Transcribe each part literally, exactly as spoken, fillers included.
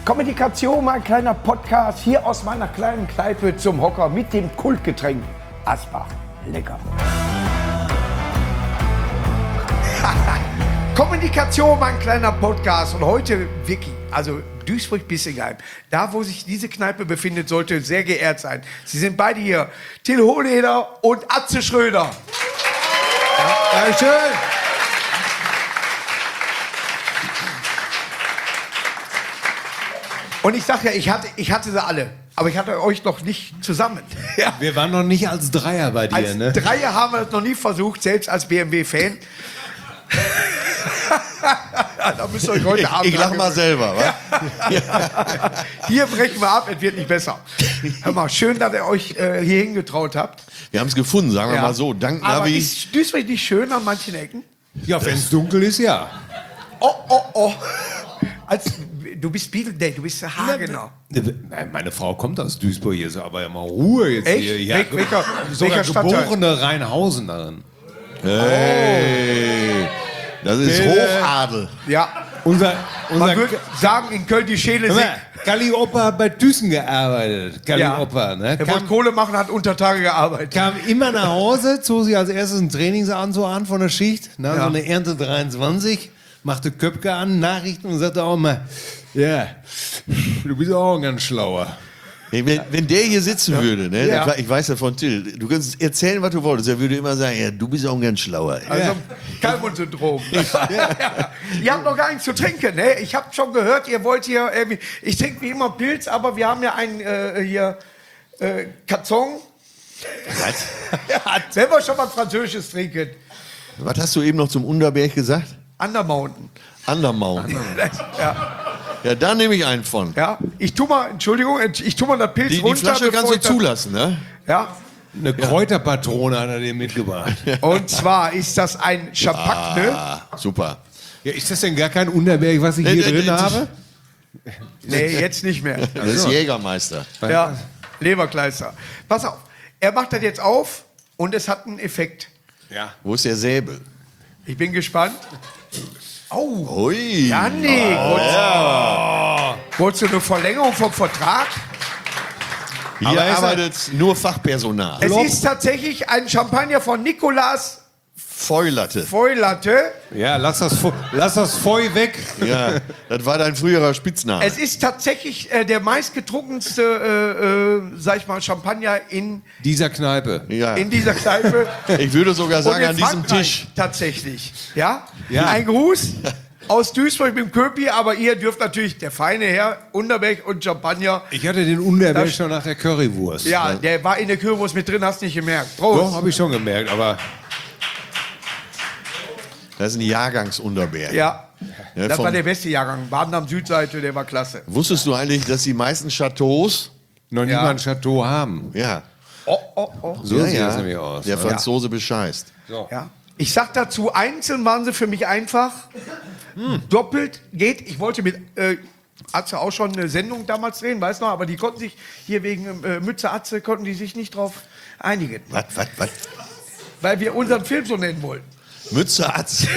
Kommunikation, mein kleiner Podcast, hier aus meiner kleinen Kneipe zum Hocker mit dem Kultgetränk Asbach. Lecker. Kommunikation, mein kleiner Podcast. Und heute wirklich, also Duisburg-Bissingheim, da wo sich diese Kneipe befindet, sollte sehr geehrt sein. Sie sind beide hier, Till Hohleder und Atze Schröder. Ja, ja, schön. Und ich sag ja, ich hatte, ich hatte sie alle, aber ich hatte euch noch nicht zusammen. Ja. Wir waren noch nicht als Dreier bei dir, Als ne? Dreier haben wir das noch nie versucht, selbst als B M W-Fan. Da müsst ihr euch heute Abend. Ich, ich lach mal selber, wa? Ja. Hier brechen wir ab, es wird nicht besser. Hör mal, schön, dass ihr euch äh, hier hingetraut habt. Wir haben es gefunden, sagen wir Ja. mal so. Dank Aber Navi. ist Duisburg nicht schön an manchen Ecken? Ja, wenn es dunkel ist, ja. Oh, oh, oh. Als, du bist Biel, nee, du bist Hagener. Nein, meine Frau kommt aus Duisburg, hier ist aber ja mal Ruhe jetzt Echt? hier. Ja, Wel- welcher- sogar welcher Stadtteil? geborene Rheinhausenerin. Hey, das ist Bitte. Hochadel. Ja, Unser, man unser würde sagen, in Köln die Schäle Hör sind. mal, Galli Opa hat bei Thyssen gearbeitet. Galli Ja. Opa, ne? Er wollte Kam, Kohle machen, hat unter Tage gearbeitet. kam immer nach Hause, zog sich als erstes einen Trainingsanzug an von der Schicht, ne? Ja. So eine Ernte dreiundzwanzig, machte Köpke an, Nachrichten und sagte auch mal, ja, du bist auch ein ganz schlauer. Hey, wenn, wenn der hier sitzen würde, ne, Ja. ich weiß ja von Till, du kannst erzählen, was du wolltest, er würde immer sagen, ja, du bist auch ein ganz schlauer. Also Kalmund-Syndrom. Ja. Ihr habt noch gar nichts zu trinken, ne? Ich habe schon gehört, ihr wollt hier irgendwie. Ich trinke wie immer Pilz, aber wir haben ja einen äh, hier äh, Karton. Was? Ja, wenn wir schon mal Französisches trinken. Was hast du eben noch zum Unterberg gesagt? Undermountain. Undermountain. Ja, Ja, da nehme ich einen von. ja. Ich tu mal, Entschuldigung, ich tu mal das Pilz Die, die runter. Flasche kannst bevor du ich das- zulassen, ne? Ja. Eine Kräuterpatrone hat er dir mitgebracht. Und zwar ist das ein Champagne. Ah, super. Ja, ist das denn gar kein Unterberg, was ich hier Äh, äh, drin äh, habe? Nee, jetzt nicht mehr. Das ist Jägermeister. Ja, Leberkleister. Pass auf, er macht das jetzt auf und es hat einen Effekt. Ja. Wo ist der Säbel? Ich bin gespannt. Oh, Ui. Janik, wolltest, wolltest du eine Verlängerung vom Vertrag? Hier Aber ist arbeitet nur Fachpersonal. Es ist tatsächlich ein Champagner von Nicolas Fäulatte. Feulatte. Ja, lass das, Feu- lass das Feu weg. Ja, das war dein früherer Spitzname. Es ist tatsächlich äh, der meistgetrunkenste, äh, äh, sag ich mal, Champagner in, Dieser Kneipe. ja. in dieser Kneipe. Ich würde sogar Und sagen, in an diesem Frankreich Tisch. tatsächlich. Ja? Ja. Ein Gruß aus Duisburg mit dem Köpi, aber ihr dürft natürlich, der feine Herr, Unterberg und Champagner. Ich hatte den Unterberg Das- schon nach der Currywurst. Ja, der war in der Kürbis mit drin, hast nicht gemerkt. Prost. Doch, habe ich schon gemerkt, aber Das ist ein Jahrgangsunterberg. Ja, Ja, das vom- war der beste Jahrgang. Baden am Südseite, der war klasse. Wusstest du eigentlich, dass die meisten Chateaus, noch nicht Ja. mal ein Chateau haben. ja, Oh, oh, oh. So ja, sieht ja, das nämlich aus. der ne? Franzose bescheißt. So. Ja. Ich sag dazu, einzeln waren sie für mich einfach. Doppelt geht. Ich wollte mit äh, Atze auch schon eine Sendung damals drehen, weiß noch, aber die konnten sich hier wegen äh, Mütze Atze konnten die sich nicht drauf einigen, Was, was, was? weil wir unseren Film so nennen wollten. Mütze Atze.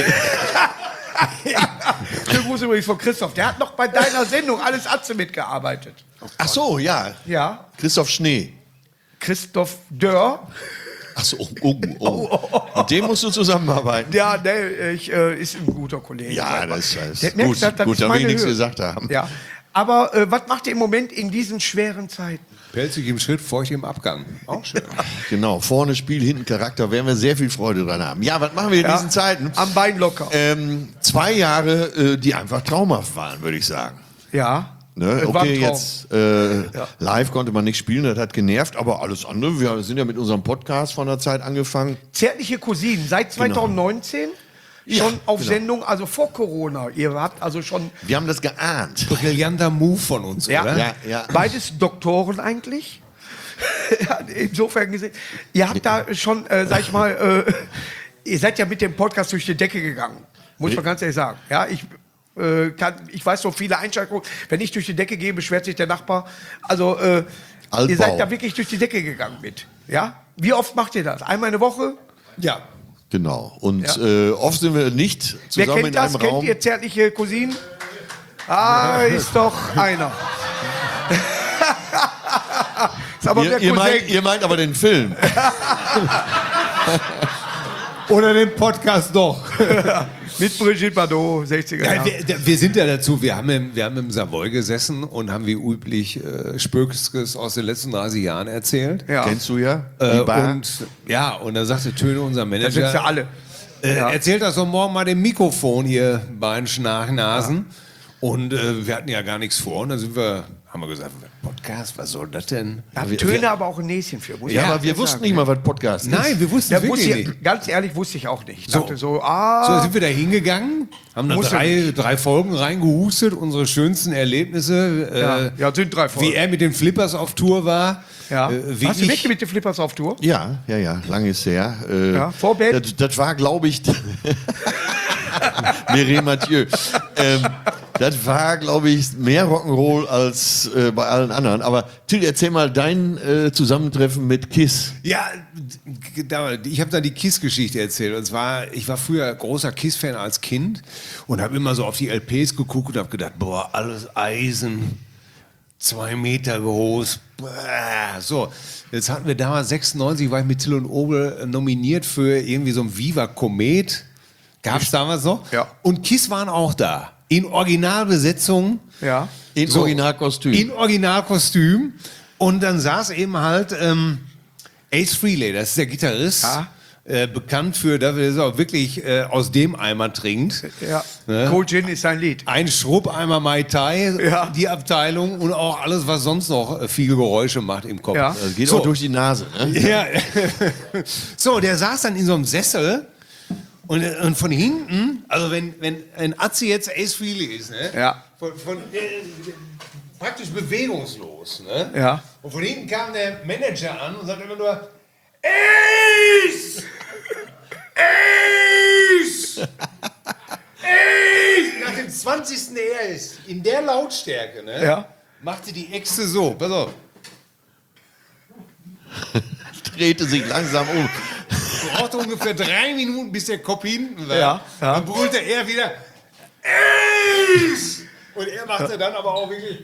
Schönen Gruß übrigens von Christoph. Der hat noch bei deiner Sendung alles Atze mitgearbeitet. Ach so, ja. Ja. Christoph Schnee. Christoph Dörr. Ach so, oh, oh, oh. Mit dem musst du zusammenarbeiten. Ja, der ich, äh, ist ein guter Kollege. Ja, das, das Der ist merkt, gut. dass das Gut, ist da will ich meine nichts Höhe. gesagt haben. Ja. Aber äh, was macht ihr im Moment in diesen schweren Zeiten? Pelzig im Schritt, feucht im Abgang. Auch schön. Genau, vorne Spiel, hinten Charakter, werden wir sehr viel Freude dran haben. Ja, was machen wir in Ja, diesen Zeiten? Am Bein locker. Ähm, zwei Jahre, äh, die einfach traumhaft waren, würde ich sagen. Ja. Ne? Es war ein Okay, Traum. jetzt äh, live konnte man nicht spielen, das hat genervt, aber alles andere, wir sind ja mit unserem Podcast von der Zeit angefangen. Zärtliche Cousinen, seit zwanzig neunzehn Ja, schon auf genau. Sendung, also vor Corona. Ihr habt also schon Wir haben das geahnt. Brillanter Move von uns, Ja. oder? Ja, ja. beides Doktoren eigentlich. Ja, insofern gesehen. Ihr habt da schon, äh, sag ich mal, äh, ihr seid ja mit dem Podcast durch die Decke gegangen. Muss man ganz ehrlich sagen. Ja, ich, äh, kann, ich weiß so viele Einschränkungen. Wenn ich durch die Decke gehe, beschwert sich der Nachbar. Also, äh, Altbau. ihr seid da wirklich durch die Decke gegangen mit. Ja? Wie oft macht ihr das? Einmal eine Woche? Ja. Genau. Und Ja. äh, oft sind wir nicht Wer zusammen kennt in das? einem Kennt Raum. ihr zärtliche Cousinen? Ah, ist doch einer. Ist aber Ihr, der ihr, Cousin. meint, ihr meint aber den Film. Oder den Podcast doch. Mit Brigitte Bardot, sechziger Ja, Jahre. wir, wir sind ja dazu, wir haben im, wir haben im Savoy gesessen und haben wie üblich äh, Spökskes aus den letzten dreißig Jahren erzählt. Ja. Kennst du ja? Äh, Die Bar. und ja, und da sagte Töne, unser Da sind Manager, ja alle. äh, Ja. erzählt das doch morgen mal dem Mikrofon, ihr beiden Schnarchnasen. Und äh, wir hatten ja gar nichts vor. Und dann sind wir, haben wir gesagt, Podcast, was soll das denn? Da hat wir- Töne wir- aber auch ein Näschen für. Muss Ja, ich aber ganz wir ehrlich wussten sagen. nicht mal, was Podcast ist. Nein, wir wussten Ja, es wirklich wusste ich, nicht. ganz ehrlich, wusste ich auch nicht. Ich So. dachte so, ah, So sind wir da hingegangen, haben da Musste drei, drei Folgen reingehustet, unsere schönsten Erlebnisse. ja, Äh, ja, sind drei Folgen. wie er mit den Flippers auf Tour war. ja. Äh, wie Hast du ich, wirklich mit den Flippers auf Tour? Ja, ja, ja, lange ist her. Äh, Ja, Vorband? Das, das war, glaube ich, Mireille Mathieu. Ähm, das war, glaube ich, mehr Rock'n'Roll als äh, bei allen anderen. Aber Till, erzähl mal dein äh, Zusammentreffen mit Kiss. Ja, da- ich habe da die Kiss-Geschichte erzählt. Und zwar, ich war früher großer Kiss-Fan als Kind und habe immer so auf die L Ps geguckt und habe gedacht, boah, alles Eisen, zwei Meter groß. Bäh. So, jetzt hatten wir damals sechsundneunzig, war ich mit Till und Obel nominiert für irgendwie so ein Viva Komet. Gab es damals noch? Ja. Und Kiss waren auch da. In Originalbesetzung. Ja. In So, Originalkostüm. In Originalkostüm. Und dann saß eben halt ähm, Ace Frehley, das ist der Gitarrist. Ja. Äh, bekannt für, dass er auch wirklich äh, aus dem Eimer trinkt. Ja. Ne? Cold Gin ist sein Lied. Ein Schrubbeimer Mai Tai, Ja. die Abteilung und auch alles, was sonst noch äh, viele Geräusche macht im Kopf. Ja. Das geht So. auch durch die Nase. Ne? Ja. So, der saß dann in so einem Sessel und, und von hinten, also wenn, wenn ein Atze jetzt Ace Frehley ist, ne? Ja. Von, von, äh, praktisch bewegungslos. Ne? Ja. Und von hinten kam der Manager an und sagte immer nur, Ace! Ace! Ace! Nach dem zwanzigsten Ace, in der Lautstärke, ne? Ja. Machte die Echse so, pass auf. Drehte sich langsam um. Brauchte ungefähr drei Minuten, bis der Kopf hinten war. Ja, ja. Dann brüllte er wieder Ace! Und er machte dann aber auch wirklich.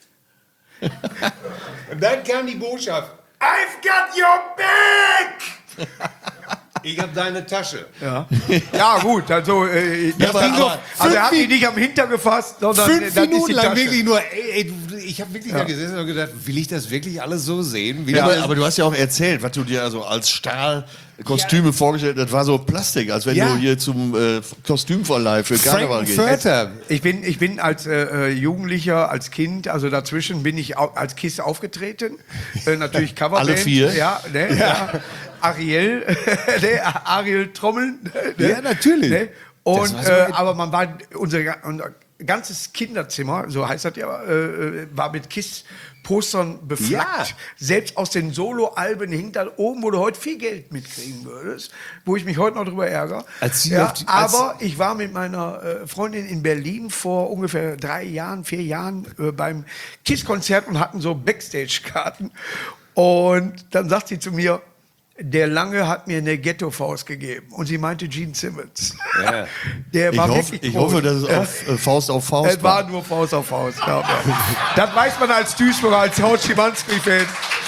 Und dann kam die Botschaft: I've got your back! Ich hab deine Tasche. Ja, ja gut, also, äh, das aber- ging so, aber also er hat fünf mich nicht am Hinter gefasst, sondern Fünf dann ist Minuten die lang Tasche. wirklich nur, ey, ey du, ich habe wirklich da gesessen und gedacht, will ich das wirklich alles so sehen? Wie Ja, das- aber, aber du hast ja auch erzählt, was du dir also als Stahlkostüme vorgestellt hast. Das war so Plastik, als wenn Ja. du hier zum äh, Kostümverleih für Karneval gehst. Frank-N-Furter. Ich bin, ich bin als äh, äh, Jugendlicher, als Kind, also dazwischen bin ich au als Kiss aufgetreten. Äh, natürlich Coverband. Alle vier? Ja, ne, ja. Ariel, ne, Ariel Trommeln. Ne, Ja, natürlich. Ne? Und, Das war so äh, ein- aber man war, unser, unser ganzes Kinderzimmer, so heißt das ja, äh, war mit Kiss-Postern beflaggt. Ja. Selbst aus den Solo-Alben hinter oben, wo du heute viel Geld mitkriegen würdest, wo ich mich heute noch drüber ärgere. Als Sie ja, auf die- als- aber ich war mit meiner äh, Freundin in Berlin vor ungefähr drei Jahren, vier Jahren äh, beim KISS-Konzert und hatten so Backstage-Karten. Und dann sagt sie zu mir, der Lange hat mir eine Ghetto-Faust gegeben. Und sie meinte Gene Simmons. Ja. Der Ich, war hoff, wirklich ich groß. hoffe, dass es Ja. auf äh, Faust auf Faust Es war nur Faust auf Faust. Ja. Das weiß man als Duisburger, als Haut Schimanski-Fan.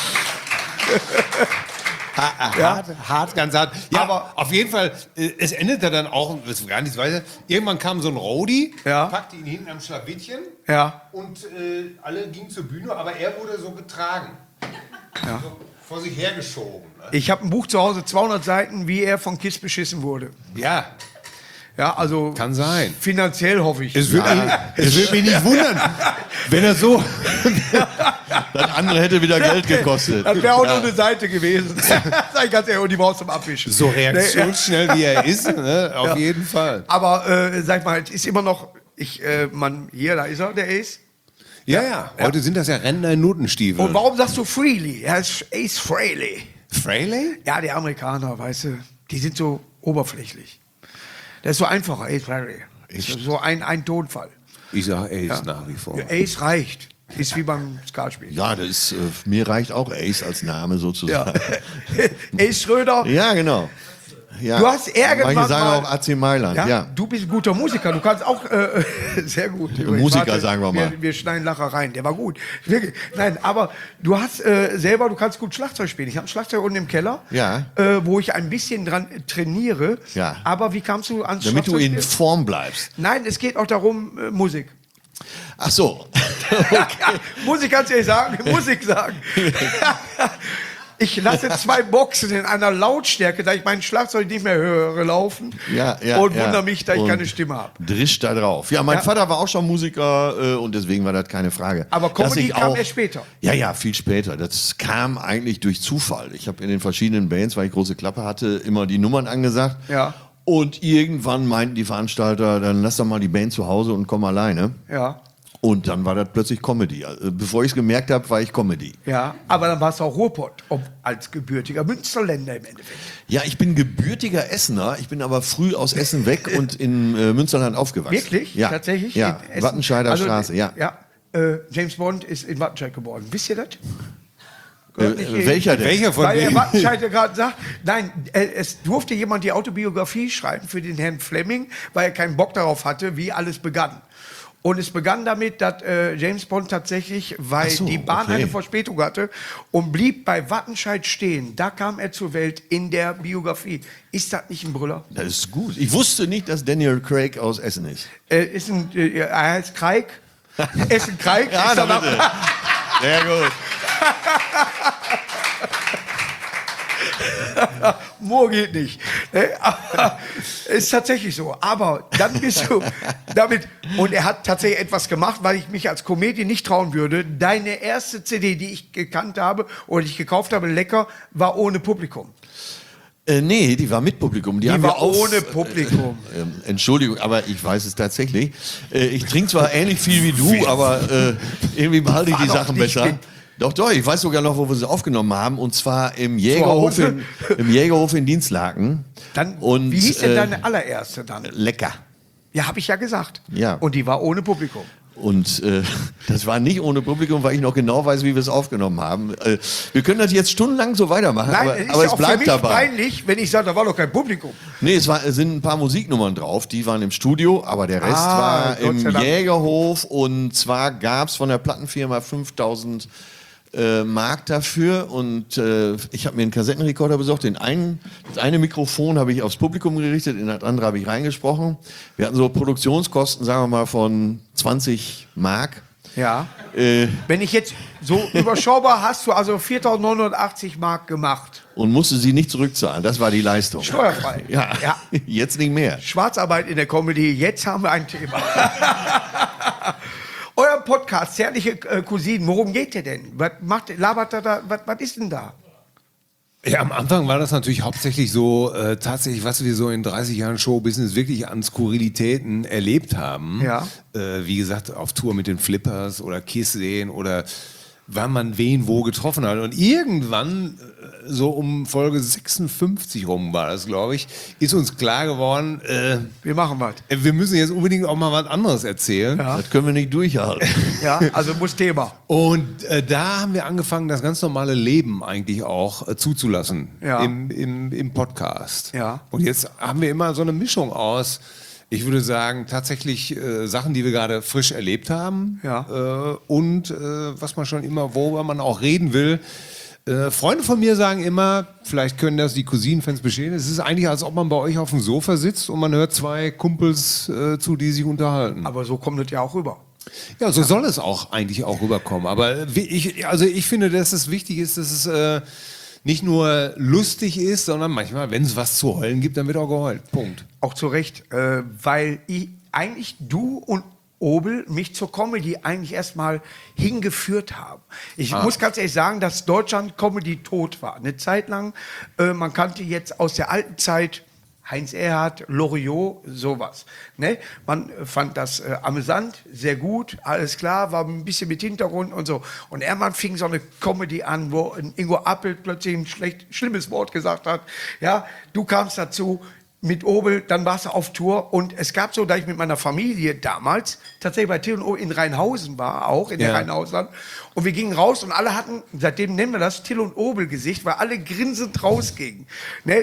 Hart, hart, ganz hart. Ja, Aber- aber auf jeden Fall, äh, es endete dann auch, das ist gar nichts weiter. Irgendwann kam so ein Roadie, Ja. packte ihn hinten am Schlawittchen Ja. und äh, alle gingen zur Bühne, aber er wurde so getragen. So vor sich hergeschoben. Ne? Ich habe ein Buch zu Hause, zweihundert Seiten, wie er von KISS beschissen wurde. Ja, Ja, also kann sein. finanziell hoffe ich. Es würde mich, es würde mich nicht wundern, wenn er so. Das andere hätte wieder Geld gekostet. Das wäre auch nur eine Seite gewesen. Sag ich ganz ehrlich, und die brauchst du zum Abwischen. So Nee, ja. reaktionsschnell wie er ist, ne? Auf Ja. jeden Fall. Aber äh, sag mal, es ist immer noch, ich, äh, man, hier, da ist er, der Ace. Ja, ja. Heute sind das ja Rentner in Notenstiefeln. Und warum sagst du Freely? Er ist Ace Frehley. Frehley? Ja, die Amerikaner, weißt du, die sind so oberflächlich. Das ist so einfacher, Ace Frehley. Ist so ein, ein Tonfall. Ich sage Ace nach wie vor. Ace reicht. Ist wie beim Skatspiel. Ja, das ist, äh, mir reicht auch Ace als Name Ja. sozusagen. Ace Schröder. Ja, genau. ja. Du hast irgendwann Manche sagen mal, auch A C Mailand, ja, ja. du bist ein guter Musiker. Du kannst auch äh, sehr gut. Musiker, sagen wir mal. Wir, wir schneiden Lacher rein. Der war gut. Wirklich. Nein, aber du hast äh, selber, du kannst gut Schlagzeug spielen. Ich habe ein Schlagzeug unten im Keller, Ja. äh, wo ich ein bisschen dran trainiere. Ja. Aber wie kamst du ans Damit du in Schlagzeugspielen? Form bleibst. Nein, es geht auch darum, äh, Musik. Ach so. Musik kannst du ja sagen, Musik sagen. Ich lasse zwei Boxen in einer Lautstärke, da ich mein Schlagzeug nicht mehr höre, laufen Ja, ja, und ja. wundere mich, dass ich Und keine Stimme habe. Drischt da drauf. Ja, mein Ja. Vater war auch schon Musiker äh, und deswegen war das keine Frage. Aber Dass Comedy ich kam auch- erst später. Ja, ja, viel später. Das kam eigentlich durch Zufall. Ich habe in den verschiedenen Bands, weil ich große Klappe hatte, immer die Nummern angesagt. Ja. Und irgendwann meinten die Veranstalter, dann lass doch mal die Band zu Hause und komm alleine. Ja, Und dann war das plötzlich Comedy. Also, bevor ich es gemerkt habe, war ich Comedy. ja, aber dann warst du auch Ruhrpott, ob, als gebürtiger Münsterländer im Endeffekt. Ja, ich bin gebürtiger Essener. Ich bin aber früh aus Essen weg und in äh, Münsterland aufgewachsen. Wirklich? Ja. Tatsächlich? Ja, In Essen? Wattenscheider Also, Straße, ja. ja äh, James Bond ist in Wattenscheid geboren. Wisst ihr das? Äh, äh, welcher denn? Welcher von Weil der denen? Wattenscheid ja gerade sagt, nein, äh, es durfte jemand die Autobiografie schreiben für den Herrn Fleming, weil er keinen Bock darauf hatte, wie alles begann. Und es begann damit, dass äh, James Bond tatsächlich, weil Ach so, die Bahn okay. eine Verspätung hatte und blieb bei Wattenscheid stehen. Da kam er zur Welt in der Biografie. Ist das nicht ein Brüller? Das ist gut. Ich wusste nicht, dass Daniel Craig aus Essen ist. Äh, ist ein, äh, er heißt Kreik. Essen Kreik. Ja, ist da danach- bitte. Sehr gut. Moor geht nicht. Ne? Aber ist tatsächlich so. Aber dann bist du damit. Und er hat tatsächlich etwas gemacht, weil ich mich als Comedian nicht trauen würde. Deine erste C D, die ich gekannt habe oder die ich gekauft habe, lecker, war ohne Publikum. Äh, nee, die war mit Publikum. Die, Die haben war wir auf, ohne Publikum. Äh, ähm, Entschuldigung, aber ich weiß es tatsächlich. Äh, ich trinke zwar ähnlich viel wie du, aber äh, irgendwie behalte ich War die doch Sachen nicht besser. mit. Doch, doch, ich weiß sogar noch, wo wir sie aufgenommen haben. Und zwar im Jägerhof Hause? in, im Jägerhof in Dienstlaken. Dann, Und, wie hieß denn äh, deine allererste dann? Lecker. Ja, habe ich ja gesagt. Ja. Und die war ohne Publikum. Und äh, das war nicht ohne Publikum, weil ich noch genau weiß, wie wir es aufgenommen haben. Äh, wir können das jetzt stundenlang so weitermachen, Nein, aber, es ist aber ja es auch für bleibt mich dabei. peinlich, wenn ich sage, da war doch kein Publikum. Nee, es, war, es sind ein paar Musiknummern drauf, die waren im Studio, aber der Rest Ah, war Gott sei im Dank. Jägerhof und zwar gab es von der Plattenfirma fünftausend äh, Mark dafür und äh, ich habe mir einen Kassettenrekorder besorgt. Den einen, das eine Mikrofon habe ich aufs Publikum gerichtet, in das andere habe ich reingesprochen. Wir hatten so Produktionskosten, sagen wir mal, von zwanzig Mark. Ja. Äh, Wenn ich jetzt so überschaubar hast du also viertausendneunhundertachtzig Mark gemacht. und musste sie nicht zurückzahlen. Das war die Leistung. Steuerfrei. Ja, Ja. jetzt nicht mehr. Schwarzarbeit in der Comedy, jetzt haben wir ein Thema. Euer Podcast, Zärtliche äh, Cousinen, worum geht der denn? Was macht, labert er da, was, was ist denn da? Ja, am Anfang war das natürlich hauptsächlich so, äh, tatsächlich, was wir so in dreißig Jahren Showbusiness wirklich an Skurrilitäten erlebt haben. Ja. Äh, wie gesagt, auf Tour mit den Flippers oder Kiss sehen oder wann man wen wo getroffen hat. Und irgendwann, äh, so um Folge sechsundfünfzig rum war das, glaube ich, ist uns klar geworden, äh, Wir machen was. wir müssen jetzt unbedingt auch mal was anderes erzählen. Ja. Das können wir nicht durchhalten. Ja, also muss Thema. Und äh, da haben wir angefangen, das ganz normale Leben eigentlich auch äh, zuzulassen Ja. im, im, im Podcast. Ja. Und jetzt haben wir immer so eine Mischung aus, ich würde sagen, tatsächlich äh, Sachen, die wir gerade frisch erlebt haben Ja. äh, und äh, was man schon immer, worüber man auch reden will. Äh, Freunde von mir sagen immer, vielleicht können das die Cousinenfans bestätigen, es ist eigentlich, als ob man bei euch auf dem Sofa sitzt und man hört zwei Kumpels äh, zu, die sich unterhalten. Aber so kommt es ja auch rüber. Ja, so soll es auch eigentlich auch rüberkommen. Aber wie- ich, also ich finde, dass es wichtig ist, dass es äh, nicht nur lustig ist, sondern manchmal, wenn es was zu heulen gibt, dann wird auch geheult. Punkt. Auch zu Recht, äh, weil ich, eigentlich du und Obel mich zur Comedy eigentlich erstmal hingeführt haben. Ich muss ganz ehrlich sagen, dass Deutschland Comedy tot war. Eine Zeit lang, äh, man kannte jetzt aus der alten Zeit Heinz Erhardt, Loriot, sowas. Ne? Man fand das äh, amüsant, sehr gut, alles klar, war ein bisschen mit Hintergrund und so. Und irgendwann fing so eine Comedy an, wo ein Ingo Appelt plötzlich ein schlecht, schlimmes Wort gesagt hat. Ja, du kamst dazu mit Obel, dann warst du auf Tour und es gab so, da ich mit meiner Familie damals tatsächlich bei Till und Obel in Rheinhausen war, auch in der Ja. Rheinhausland, und wir gingen raus und alle hatten, seitdem nennen wir das Till und Obel Gesicht, weil alle grinsend rausgingen. Ne?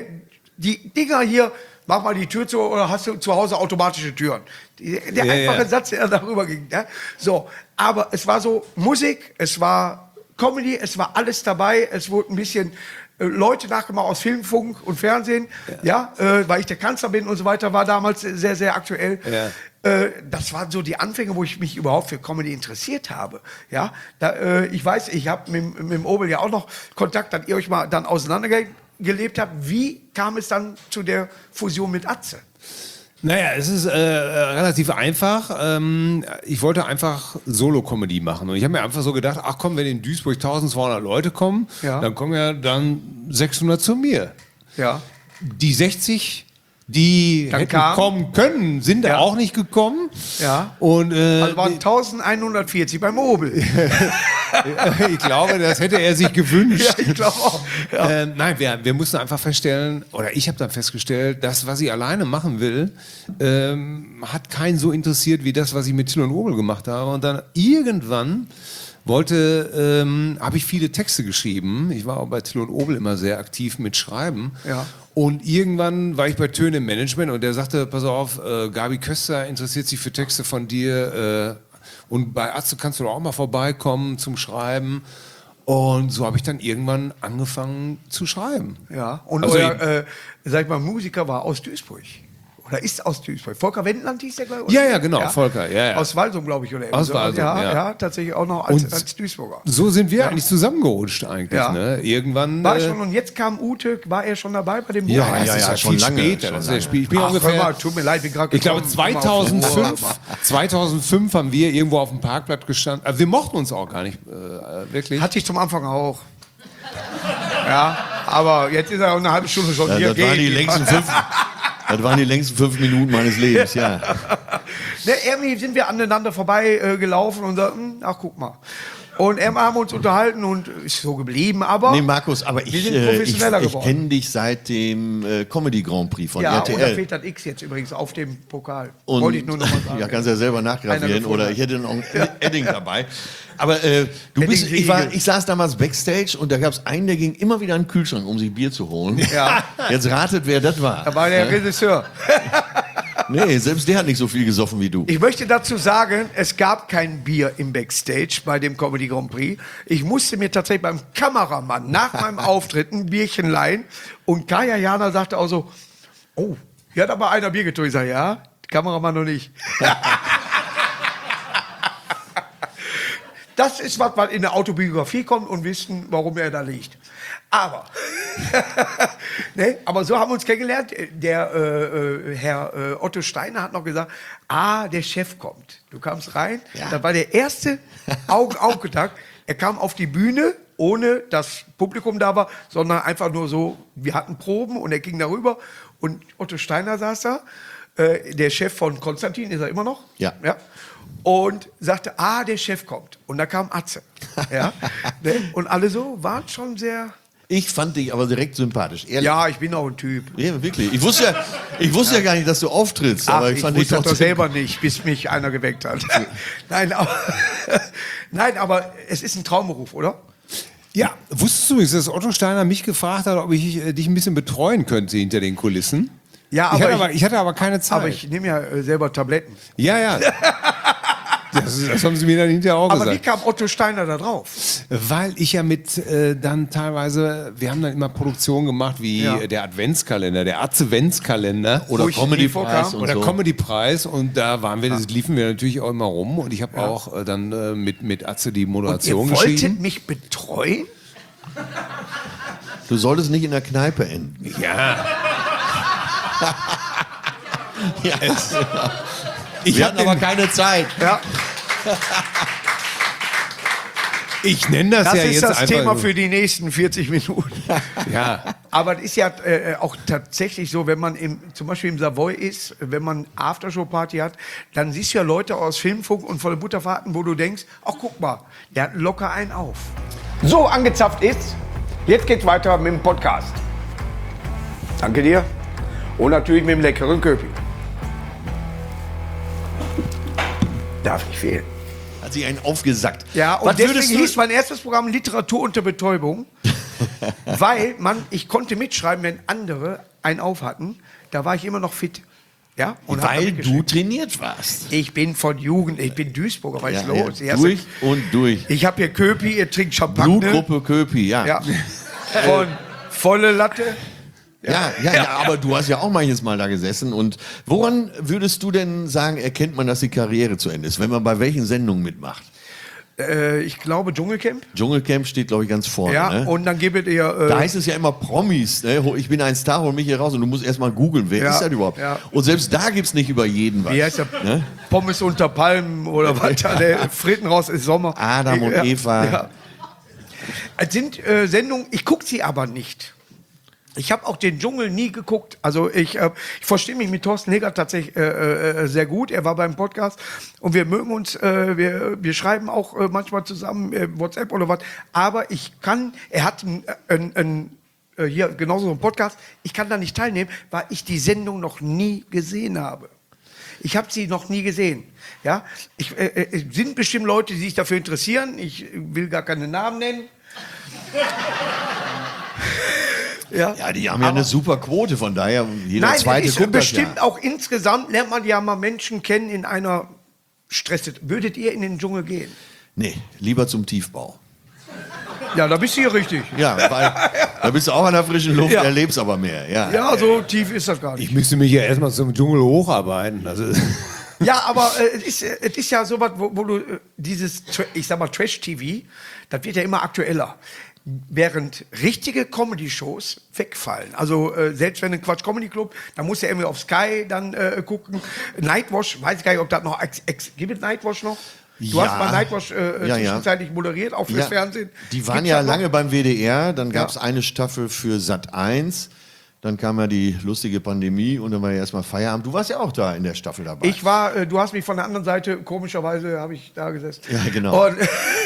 die Dinger hier, mach mal die Tür zu oder hast du zu Hause automatische Türen. Die, der Ja, einfache ja. Satz, der darüber ging. Ja? So, aber es war so Musik, es war Comedy, es war alles dabei, es wurde ein bisschen äh, Leute nachgemacht aus Film, Funk und Fernsehen, ja, ja äh, weil ich der Kanzler bin und so weiter, war damals sehr, sehr aktuell. Ja. Äh, das waren so die Anfänge, wo ich mich überhaupt für Comedy interessiert habe. Ja, da, äh, ich weiß, ich habe mit, mit dem Obel ja auch noch Kontakt, dass ihr euch mal dann auseinandergelebt habt. Wie kam es dann zu der Fusion mit Atze? Naja, es ist äh, relativ einfach. Ähm, ich wollte einfach Solo-Comedy machen. Und ich habe mir einfach so gedacht, ach komm, wenn in Duisburg eintausendzweihundert Leute kommen, Ja. dann kommen ja dann sechshundert zu mir. Ja. Die sechzig, die Dann hätten kam- kommen können, sind Ja. da auch nicht gekommen. Ja. Und äh, Also waren elfhundertvierzig beim Obel. ich glaube, das hätte er sich gewünscht. Ja, ich glaube auch. Ja. Äh, nein, wir, wir mussten einfach feststellen, oder ich habe dann festgestellt, das, was ich alleine machen will, ähm, hat keinen so interessiert wie das, was ich mit Till und Obel gemacht habe. Und dann irgendwann wollte, ähm, habe ich viele Texte geschrieben. Ich war auch bei Till und Obel immer sehr aktiv mit Schreiben. Ja. Und irgendwann war ich bei Töne im Management und der sagte, pass auf, äh, Gabi Köster interessiert sich für Texte von dir äh, und bei Atze kannst du doch auch mal vorbeikommen zum Schreiben. Und so habe ich dann irgendwann angefangen zu schreiben. Ja. Und Also euer, äh, sag ich mal, Musiker war aus Duisburg. Oder ist aus Duisburg. Volker Wendland hieß der, glaube ich. Ja, ja, genau, Volker, ja, ja. Aus Walsum, glaube ich. Oder Aus so. Walsum, ja, ja. ja. tatsächlich auch noch als, Und als Duisburger. So sind wir eigentlich zusammengerutscht eigentlich. Ja. Ne? Irgendwann. War äh, schon, und jetzt kam Ute, war er schon dabei bei dem ja, Buch? das ja, ist ja, ja schon viel lange, später. schon Das ist lange. ja Spiel. Ich bin Ach, ungefähr. hör mal, tut mir leid, bin gerade Ich glaube, gekommen. zweitausendfünf, zweitausendfünf haben wir irgendwo auf dem Parkplatz gestanden. Also wir mochten uns auch gar nicht äh, wirklich. Hatte ich zum Anfang auch. Ja, aber jetzt ist er auch eine halbe Stunde schon Ja, hier. das, waren die Geht. längsten fünf, das waren die längsten fünf Minuten meines Lebens, ja. Ne, irgendwie sind wir aneinander vorbei äh, gelaufen und sagten, ach guck mal. Und ähm, haben uns unterhalten und ist so geblieben, aber Nee, Markus, aber wir ich, sind äh, ich, professioneller ich geworden. kenne dich seit dem äh, Comedy Grand Prix von Ja, R T und da L. fehlt das X jetzt übrigens auf dem Pokal. Und, Wollte ich nur noch mal sagen. ja, kannst ja selber Einer nachgravieren gefunden oder hat. ich hätte noch ein Edding dabei. Aber äh, du bist, ich, war, ich saß damals Backstage und da gab es einen, der ging immer wieder an den Kühlschrank, um sich Bier zu holen. Ja. Jetzt ratet, wer das war. Da war der Regisseur. Nee, selbst der hat nicht so viel gesoffen wie du. Ich möchte dazu sagen, es gab kein Bier im Backstage bei dem Comedy Grand Prix. Ich musste mir tatsächlich beim Kameramann nach meinem Auftritt ein Bierchen leihen. Und Kaya Jana sagte auch so, oh, hier hat aber einer Bier getrunken. Ich sage, ja, der Kameramann noch nicht. Das ist was, was in der Autobiografie kommt und wissen, warum er da liegt. Aber, ne, aber so haben wir uns kennengelernt. Der äh, äh, Herr äh, Otto Steiner hat noch gesagt, ah, der Chef kommt. Du kamst rein, Ja. da war der erste Augen-Augenkontakt. Er kam auf die Bühne, ohne dass Publikum da war, sondern einfach nur so, wir hatten Proben und er ging darüber. Und Otto Steiner saß da, äh, der Chef von Konstantin, ist er immer noch? Ja. Ja. Und sagte, ah, der Chef kommt. Und da kam Atze. Ja. Ne? Und alle so waren schon sehr... Ich fand dich aber direkt sympathisch. Ehrlich. Ja, ich bin auch ein Typ. Ja, wirklich. Ich wusste ja, ich wusste ja gar nicht, dass du auftrittst. Ach, aber ich ich fand dich wusste das doch trotzdem- selber nicht, bis mich einer geweckt hat. Nein, aber, nein, aber es ist ein Traumberuf, oder? Ja, wusstest du, dass Otto Steiner mich gefragt hat, ob ich äh, dich ein bisschen betreuen könnte hinter den Kulissen? Ja, ich, aber hatte ich- aber, ich hatte aber keine Zeit. Aber ich nehme ja äh, selber Tabletten. ja, ja. Das, das haben sie mir dann hinterher auch Aber wie gesagt. kam Otto Steiner da drauf? Weil ich ja mit äh, dann teilweise, wir haben dann immer Produktionen gemacht wie Ja. äh, der Adventskalender, der Adventskalender Oder Wo ich nie Comedy-Preis vorkam. und oder so. Comedy-Preis und da waren wir, das liefen wir natürlich auch immer rum und ich habe auch äh, dann äh, mit, mit Atze die Ihr Moderation wolltet geschrieben. mich betreuen? Du solltest nicht in der Kneipe enden. Ja. Ja. Ich Wir hab hatten aber den- keine Zeit. Ja, Ich nenne das, das ja ist jetzt das einfach Thema nur- für die nächsten vierzig Minuten. Ja. Aber es ist ja äh, auch tatsächlich so, wenn man im, zum Beispiel im Savoy ist, wenn man Aftershow-Party hat, dann siehst du ja Leute aus Filmfunk und von den Butterfahrten, wo du denkst, ach guck mal, der hat locker einen auf. So angezapft ist, jetzt geht's weiter mit dem Podcast. Danke dir. Und natürlich mit dem leckeren Köpi. Darf nicht fehlen. Hat sich einen aufgesackt. Ja, und Was würdest deswegen du- hieß mein erstes Programm Literatur unter Betäubung. Weil man, ich konnte mitschreiben, wenn andere einen auf hatten, da war ich immer noch fit. Ja? Und hab da Weil mitgeschrieben. du trainiert warst. Ich bin von Jugend, ich bin Duisburger, was ist Ja, los? ja, Ich durch und durch. Ich habe hier Köpi, ihr trinkt Champagner. Blutgruppe Köpi, ja. Ja. Von volle Latte. Ja, ja, ja, aber du hast ja auch manches Mal da gesessen. Und woran würdest du denn sagen, erkennt man, dass die Karriere zu Ende ist, wenn man bei welchen Sendungen mitmacht? Äh, ich glaube Dschungelcamp. Dschungelcamp steht, glaube ich, ganz vorne. Ja, Ne? und dann gibt ihr. Äh, Da heißt es ja immer Promis. Ne? Ich bin ein Star, hol mich hier raus. Und du musst erst mal googeln, wer Ja, ist das überhaupt? ja. Und selbst da gibt es nicht über jeden was. wie heißt der? Ne? Pommes unter Palmen oder was? da, der Fritten raus ist Sommer. Adam und ja, Eva. Ja. Es sind äh, Sendungen, ich gucke sie aber nicht. Ich habe auch den Dschungel nie geguckt. Also ich, äh, ich verstehe mich mit Thorsten Legert tatsächlich äh, äh, sehr gut. Er war beim Podcast und wir mögen uns, äh, wir, wir schreiben auch äh, manchmal zusammen äh, WhatsApp oder was. Aber ich kann, er hat ein, ein, ein äh, hier genauso so einen Podcast, ich kann da nicht teilnehmen, weil ich die Sendung noch nie gesehen habe. Ich habe sie noch nie gesehen. Ja, ich, äh, äh, es sind bestimmt Leute, die sich dafür interessieren. Ich will gar keine Namen nennen. Ja, Ja, die haben ja aber- eine super Quote, von daher jeder Nein, zweite es ist guckt das bestimmt ja. auch insgesamt, lernt man ja mal Menschen kennen in einer Stress. Würdet ihr in den Dschungel gehen? Nee, lieber zum Tiefbau. Ja, da bist du hier richtig. Ja, weil da bist du auch an der frischen Luft, Ja. erlebst aber mehr. Ja. Ja, so tief ist das gar nicht. Ich müsste mich ja erstmal zum Dschungel hocharbeiten. Also, Ja, aber äh, es, ist, äh, es ist ja so was, wo, wo du äh, dieses, Tra- ich sag mal, Trash-T V, das wird ja immer aktueller. Während richtige Comedy-Shows wegfallen. Also äh, selbst wenn ein Quatsch-Comedy-Club, da muss ja irgendwie auf Sky dann äh, gucken. Nightwash, weiß ich gar nicht, ob das noch, ex, ex, gibt es Nightwash noch? Du Ja. hast mal Nightwash äh, Ja, ja. zwischenzeitlich moderiert, auch fürs Ja, Fernsehen. die waren Gibt's ja das noch? lange beim W D R, dann gab es Ja. eine Staffel für Sat eins, dann kam ja die lustige Pandemie und dann war ja erstmal Feierabend. Du warst ja auch da in der Staffel dabei. Ich war, äh, du hast mich von der anderen Seite, komischerweise habe ich da gesessen. Ja, genau. Und,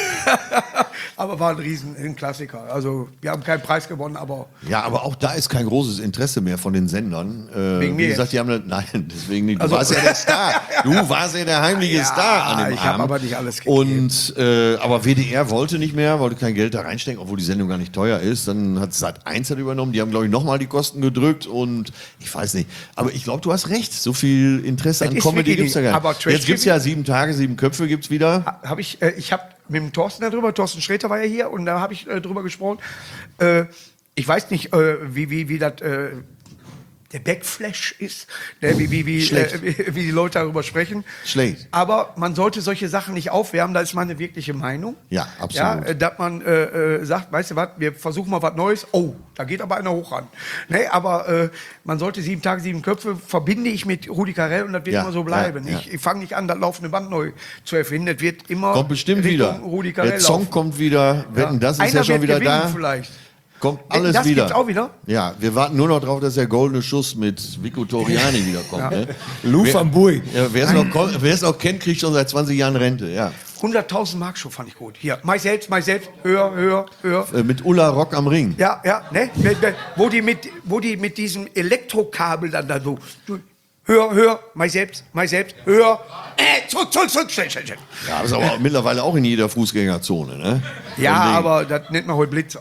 aber war ein riesen ein Klassiker. Also wir haben keinen Preis gewonnen, aber Ja, aber auch da ist kein großes Interesse mehr von den Sendern. Äh, Wegen wie mir gesagt, die haben eine, nein, deswegen nicht. Du Also- warst ja der Star. Du warst ja der heimliche Ja, Star an dem ich hab Abend. aber nicht alles gegeben. Und äh, aber W D R wollte nicht mehr, wollte kein Geld da reinstecken, obwohl die Sendung gar nicht teuer ist. Dann hat Sat eins hat übernommen. Die haben, glaube ich, nochmal die Kosten gedrückt und ich weiß nicht. Aber ich glaube, du hast recht. So viel Interesse Das an ist Comedy wirklich gibt es ja nicht. gar nicht. Aber Trash Jetzt gibt es T V ja sieben Tage, sieben Köpfe gibt es wieder. habe ich, äh, ich habe mit dem Thorsten darüber, Thorsten Sträter war ja hier und da habe ich äh, drüber gesprochen. Äh, ich weiß nicht, äh, wie, wie, wie das äh, der Backflash ist, ne, wie, wie, wie, Schlecht. äh, wie, wie die Leute darüber sprechen. Schlecht. Aber man sollte solche Sachen nicht aufwärmen, das ist meine wirkliche Meinung. Ja, absolut. Ja, äh, dass man äh, äh, sagt, weißt du was, wir versuchen mal was Neues. Oh, da geht aber einer hoch ran. Ne, aber äh, man sollte sieben Tage, sieben Köpfe, verbinde ich mit Rudi Carell und das wird Ja, immer so bleiben. ja, ja. Ich, ich fange nicht an, das laufende Band neu zu erfinden. Das wird immer Kommt bestimmt Richtung wieder. Rudi Carell Der Song laufen. kommt wieder. Wetten, das ist Einer ja schon wird wieder gewinnen da. vielleicht. Kommt Wetten, alles das wieder. gibt's auch wieder? Ja, wir warten nur noch drauf, dass der goldene Schuss mit Vico Toriani wiederkommt. Ne? Lou Wer- van Boeing. Ja, wer es noch, kon- wer es noch kennt, kriegt schon seit zwanzig Jahren Rente. Ja. hunderttausend Mark Show fand ich gut. Hier, mach ich selbst, mach ich selbst, höher, höher, höher. Äh, mit Ulla Rock am Ring. Ja, ja, ne? Mit, mit, wo, die mit, wo die mit diesem Elektrokabel dann da so. du- Höher, höher, mach ich selbst, mach ich selbst, höher. Äh, zurück, zurück, zurück, schnell, schnell, schnell. Ja, ist aber mittlerweile auch in jeder Fußgängerzone. Ne? Ja, So ein Ding. aber das nennt man heute Blitzer.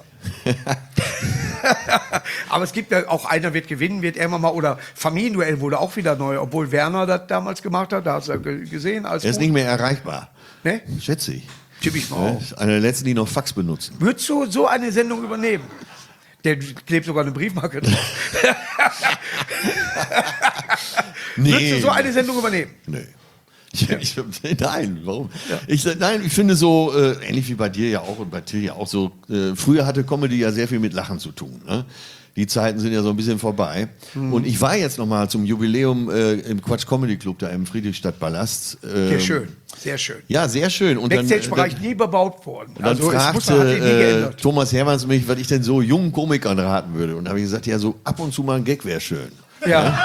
Aber es gibt ja auch, einer wird gewinnen, wird irgendwann mal, oder Familienduell wurde auch wieder neu, obwohl Werner das damals gemacht hat, da hast du ja ge- gesehen. Als Er ist nicht mehr erreichbar. Ne? Schätze ich. Tipp ich mal Ne? auf. Ist einer der letzten, die noch Fax benutzen. Würdest du so eine Sendung übernehmen? Der klebt sogar eine Briefmarke drauf. Würdest du so eine Sendung übernehmen? Nö. Ich, ich, nein, warum? Ich, sag, nein, ich finde so, äh, ähnlich wie bei dir ja auch und bei Till ja auch so, äh, früher hatte Comedy ja sehr viel mit Lachen zu tun. Ne? Die Zeiten sind ja so ein bisschen vorbei. Hm. Und ich war jetzt noch mal zum Jubiläum äh, im Quatsch Comedy Club da im Friedrichstadtpalast. Ähm, Sehr schön, sehr schön. Ja, sehr schön. Und dann, Backstage-Bereich dann, nie bebaut worden. dann Also es muss fragte man, hat sich nie äh, geändert. Thomas Hermanns mich, was ich denn so jungen Komikern raten würde. Und da habe ich gesagt, ja, so ab und zu mal ein Gag wäre schön. Ja.